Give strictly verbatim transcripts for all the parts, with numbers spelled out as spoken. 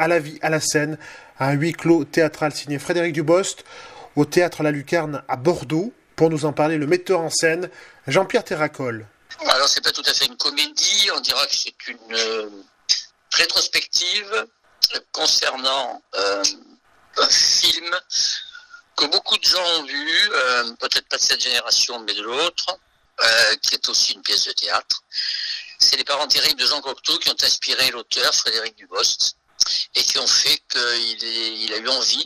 à la vie, à la scène, un huis clos théâtral signé Frédéric Dubost au Théâtre La Lucarne à Bordeaux. Pour nous en parler, le metteur en scène Jean-Pierre Terracol. Alors c'est pas tout à fait une comédie, on dira que c'est une euh, rétrospective concernant euh, un film que beaucoup de gens ont vu, euh, peut-être pas de cette génération mais de l'autre, euh, qui est aussi une pièce de théâtre. C'est Les Parents terribles de Jean Cocteau qui ont inspiré l'auteur Frédéric Dubost et qui ont fait qu'il est, il a eu envie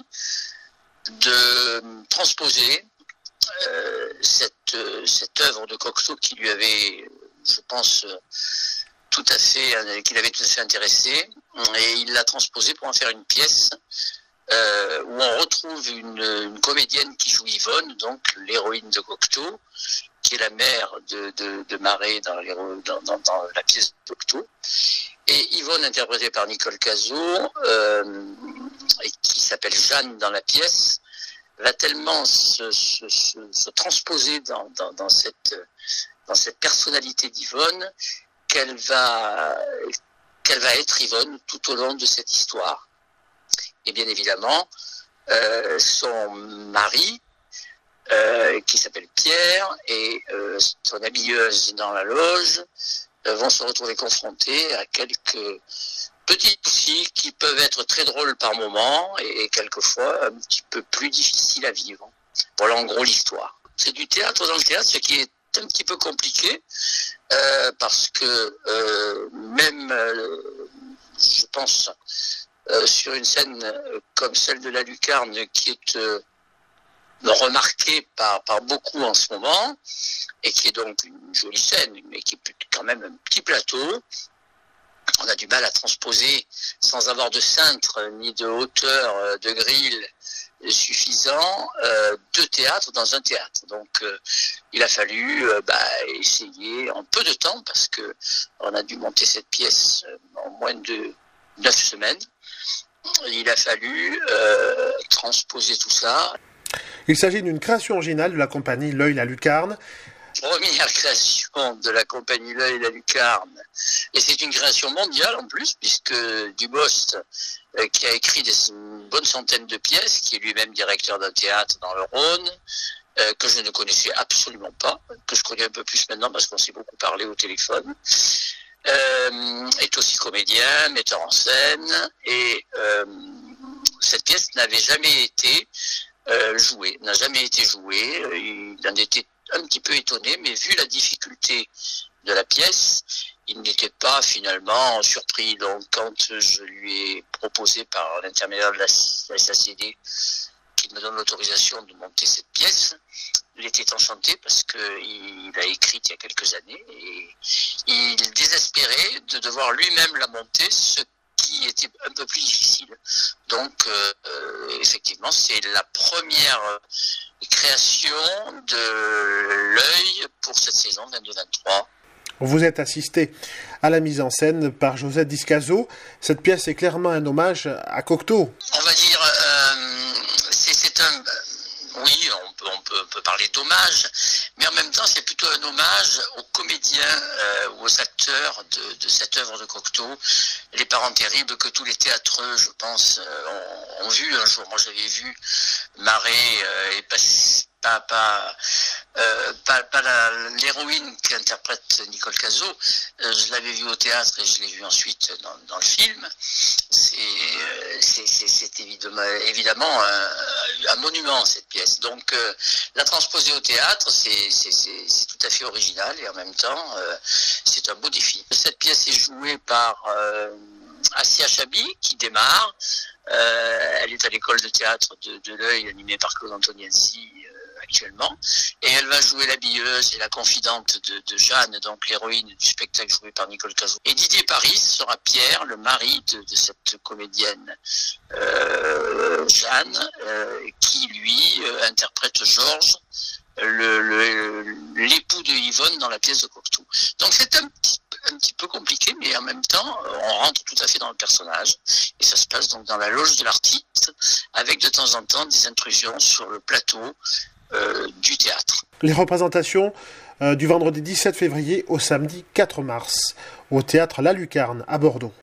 de transposer euh, cette, cette œuvre de Cocteau qui lui avait, je pense, tout à fait, qu'il avait tout à fait intéressé, et il l'a transposée pour en faire une pièce euh, où on retrouve une, une comédienne qui joue Yvonne, donc l'héroïne de Cocteau, qui est la mère de, de, de Marais dans, dans, dans, dans la pièce de Cocteau. Et Yvonne, interprétée par Nicole Cazot, euh, et qui s'appelle Jeanne dans la pièce, va tellement se, se, se, se transposer dans, dans, dans, cette, dans cette personnalité d'Yvonne qu'elle va, qu'elle va être Yvonne tout au long de cette histoire. Et bien évidemment, euh, son mari, euh, qui s'appelle Pierre, et euh, son habilleuse dans la loge, euh, vont se retrouver confrontés à quelques petits soucis qui peuvent être très drôles par moments et quelquefois un petit peu plus difficiles à vivre. Voilà en gros l'histoire. C'est du théâtre dans le théâtre, ce qui est un petit peu compliqué, euh, parce que euh, même, euh, je pense, euh, sur une scène comme celle de la Lucarne, qui est euh, remarquée par, par beaucoup en ce moment, et qui est donc une jolie scène, mais qui est quand même un petit plateau, on a du mal à transposer sans avoir de cintre ni de hauteur de grille suffisant euh, deux théâtres dans un théâtre. Donc euh, il a fallu euh, bah, essayer en peu de temps, parce que on a dû monter cette pièce en moins de neuf semaines. Il a fallu euh, transposer tout ça. Il s'agit d'une création originale de la compagnie L'Œil La Lucarne. Première création de la compagnie L'Œil La Lucarne, et c'est une création mondiale en plus, puisque Dubost, euh, qui a écrit des, une bonne centaine de pièces, qui est lui-même directeur d'un théâtre dans le Rhône, euh, que je ne connaissais absolument pas, que je connais un peu plus maintenant parce qu'on s'est beaucoup parlé au téléphone, euh, est aussi comédien, metteur en scène, et euh, cette pièce n'avait jamais été euh, jouée, n'a jamais été jouée, il en était un petit peu étonné, mais vu la difficulté de la pièce, il n'était pas finalement surpris. Donc quand je lui ai proposé par l'intermédiaire de la S A C D qu'il me donne l'autorisation de monter cette pièce, il était enchanté parce qu'il a écrit il y a quelques années et il désespérait de devoir lui-même la monter, ce qui était un peu plus difficile. Donc euh, effectivement, c'est la première création de L'Œil pour cette saison vingt-deux vingt-trois. Vous êtes assisté à la mise en scène par Josette Discazo. Cette pièce est clairement un hommage à Cocteau. On va dire, euh, c'est, c'est un... Oui, on peut, on peut, on peut parler d'hommage, mais en même temps, c'est plutôt un hommage aux comédiens euh, ou aux acteurs de, de cette œuvre de Cocteau, Les Parents terribles, que tous les théâtreux, je pense, euh, ont, ont vu un jour. Moi, j'avais vu Marais euh, et pas, pas, pas, euh, pas, pas la, l'héroïne qu'interprète Nicole Cazot. Euh, je l'avais vu au théâtre et je l'ai vu ensuite dans, dans le film. C'est, c'est, c'est, c'est évidemment, évidemment un, un monument, cette pièce. Donc euh, la transposer au théâtre, c'est, c'est, c'est, c'est tout à fait original, et en même temps, euh, c'est un beau défi. Cette pièce est jouée par euh, Assia Chabi, qui démarre. Euh, elle est à l'école de théâtre de, de L'Œil, animée par Claude Antoniensi euh, actuellement. Et elle va jouer l'habilleuse et la confidente de, de Jeanne, donc l'héroïne du spectacle joué par Nicole Cazot. Et Didier Paris sera Pierre, le mari de, de cette comédienne euh, Jeanne, euh, qui lui euh, interprète Georges, le, le, l'époux de Yvonne dans la pièce de Cocteau. Donc c'est un petit, un petit peu compliqué, mais en même temps, on rentre tout à fait dans le personnage. Et ça se passe donc dans la loge de l'artiste, avec de temps en temps des intrusions sur le plateau euh, du théâtre. Les représentations euh, du vendredi dix-sept février au samedi quatre mars, au Théâtre La Lucarne à Bordeaux.